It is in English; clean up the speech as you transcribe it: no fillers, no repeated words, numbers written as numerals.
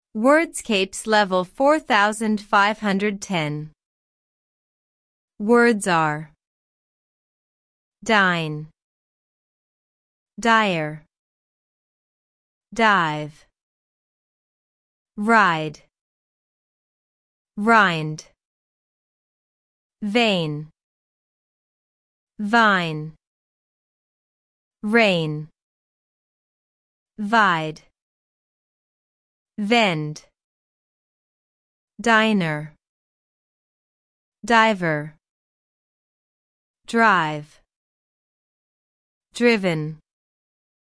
Wordscapes level 4510. Words are dine, dire, dive, ride, rind, vein, vine, rain, vide, vend, diner, diver, drive, driven.